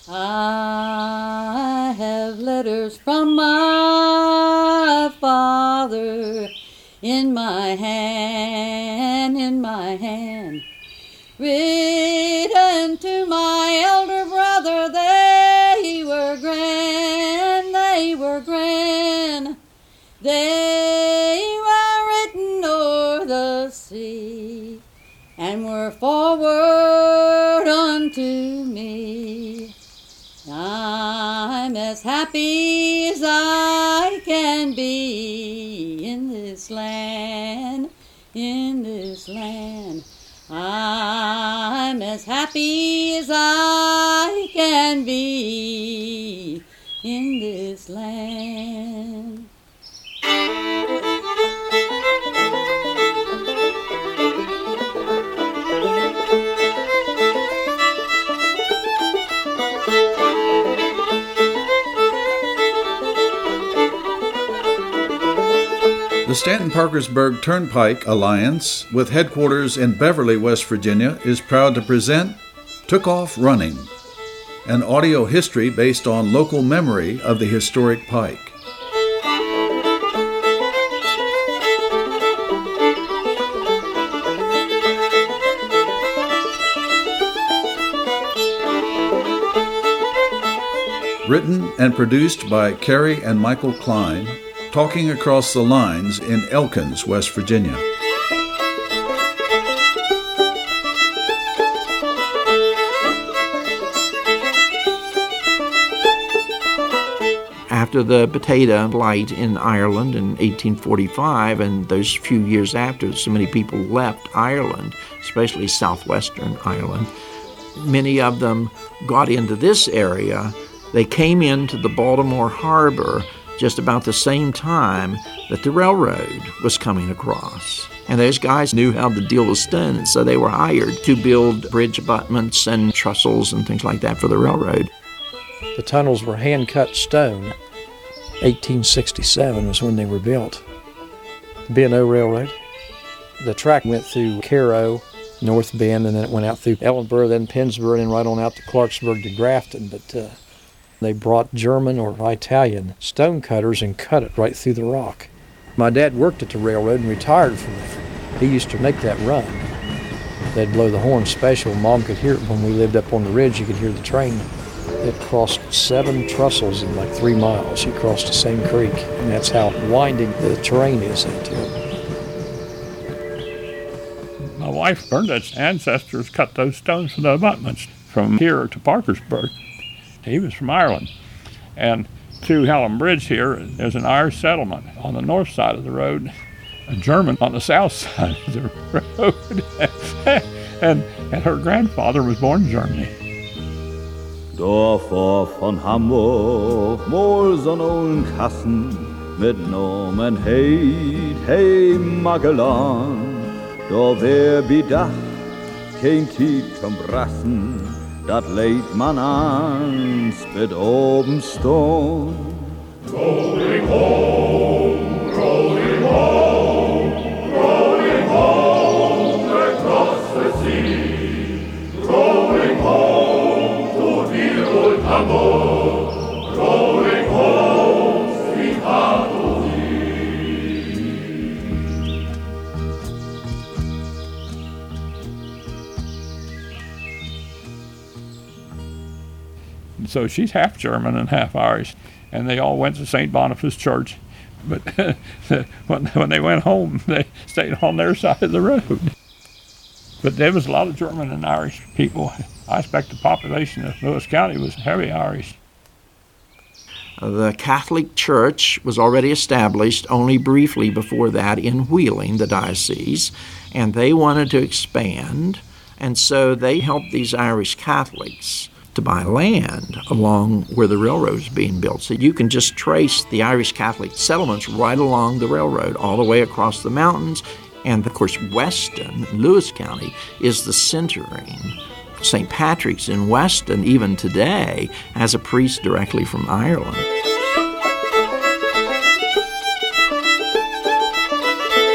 I have letters from my father in my hand, written to my elder brother. They were grand, they were written o'er the sea, and were forward unto me. I'm as happy as I can be in this land, I'm as happy as I can be in this land. The Stanton-Parkersburg Turnpike Alliance, with headquarters in Beverly, West Virginia, is proud to present Took Off Running, an audio history based on local memory of the historic pike. Written and produced by Carrie and Michael Klein, talking across the lines in Elkins, West Virginia. After the potato blight in Ireland in 1845, and those few years after, so many people left Ireland, especially southwestern Ireland, many of them got into this area. They came into the Baltimore Harbor just about the same time that the railroad was coming across. And those guys knew how to deal with stone, and so they were hired to build bridge abutments and trestles and things like that for the railroad. The tunnels were hand-cut stone. 1867 was when they were built. B&O Railroad. The track went through Cairo, North Bend, and then it went out through Ellenboro, then Pennsboro, and then right on out to Clarksburg to Grafton. But they brought German or Italian stone cutters and cut it right through the rock. My dad worked at the railroad and retired from there. He used to make that run. They'd blow the horn special. Mom could hear it when we lived up on the ridge. You could hear the train. It crossed 7 trestles in like 3 miles. You crossed the same creek, and that's how winding the terrain is into it. My wife, Bernadette's ancestors cut those stones for the abutments from here to Parkersburg. He was from Ireland. And through Hallam Bridge here, there's an Irish settlement on the north side of the road, a German on the south side of the road. and her grandfather was born in Germany. Dorfer von Hamburg, Molson und Kassen, mit Nomen hey Magellan. Da wär bedacht, kein Tiet zum Brassen, dat leit man an, spit oben stone. Rolling home, rolling home, rolling home across the sea. Rolling home to dear old Hamburg, rolling home, sweetheart to So she's half German and half Irish, and they all went to St. Boniface Church. But when they went home, they stayed on their side of the road. But there was a lot of German and Irish people. I expect the population of Lewis County was heavy Irish. The Catholic Church was already established only briefly before that in Wheeling, the diocese, and they wanted to expand, and so they helped these Irish Catholics to buy land along where the railroad was being built. So you can just trace the Irish Catholic settlements right along the railroad, all the way across the mountains. And of course, Weston, Lewis County, is the centering. St. Patrick's in Weston, even today, has a priest directly from Ireland.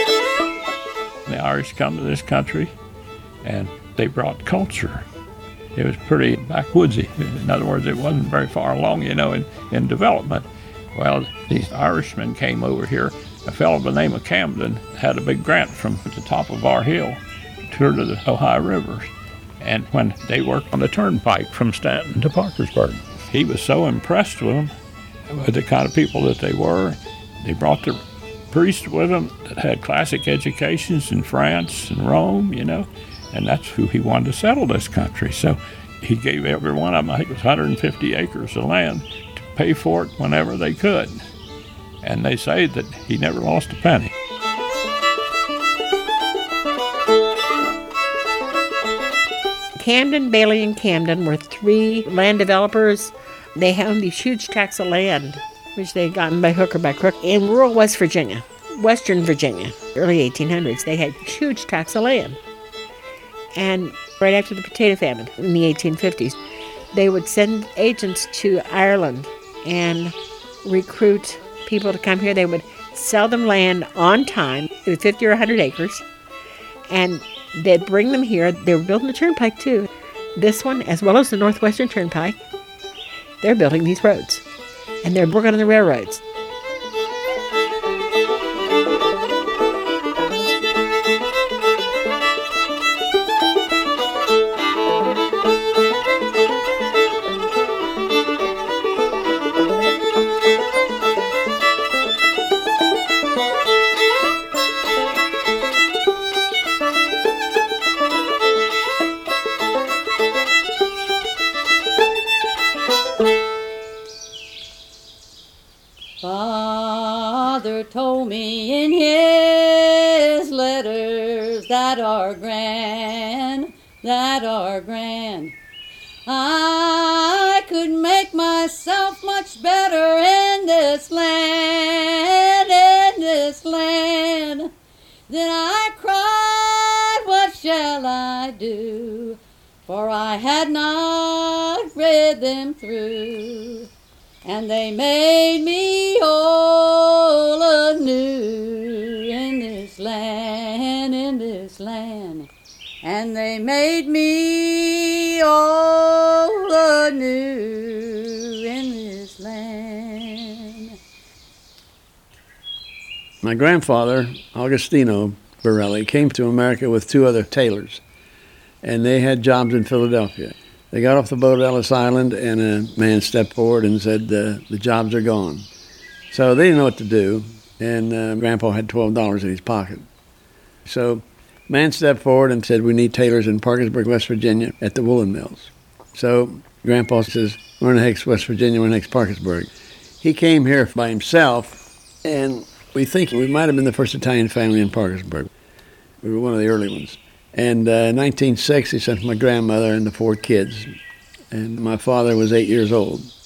The Irish come to this country, and they brought culture. it was pretty backwoodsy. In other words, it wasn't very far along, in development. Well, these Irishmen came over here. A fellow by the name of Camden had a big grant from the top of our hill to tour to the Ohio rivers. And when they worked on the turnpike from Stanton to Parkersburg, he was so impressed with them, with the kind of people that they were. They brought their priests with them that had classic educations in France and Rome, and that's who he wanted to settle this country. So he gave every one of them, I think it was 150 acres of land, to pay for it whenever they could. And they say that he never lost a penny. Camden, Bailey, and Camden were three land developers. They owned these huge tracts of land, which they had gotten by hook or by crook, in rural West Virginia, Western Virginia, early 1800s. They had huge tracts of land. And right after the potato famine in the 1850s, they would send agents to Ireland and recruit people to come here. They would sell them land on time, 50 or 100 acres, and they'd bring them here. They were building the turnpike too. This one, as well as the Northwestern Turnpike, they're building these roads, and they're working on the railroads. Father told me in his letters that are grand, I could make myself much better in this land. Then I cried, what shall I do? For I had not read them through. And they made me whole anew in this land. And they made me all anew in this land. My grandfather, Augustino Borelli, came to America with two other tailors, and they had jobs in Philadelphia. They got off the boat at Ellis Island, and a man stepped forward and said, the jobs are gone. So they didn't know what to do, and Grandpa had $12 in his pocket. So man stepped forward and said, we need tailors in Parkersburg, West Virginia, at the woolen mills. So Grandpa says, we're in the Hicks, West Virginia, we're in Hicks, Parkersburg. He came here by himself, and we think we might have been the first Italian family in Parkersburg. We were one of the early ones. And in 1906, he sent my grandmother and the 4 kids. And my father was 8 years old.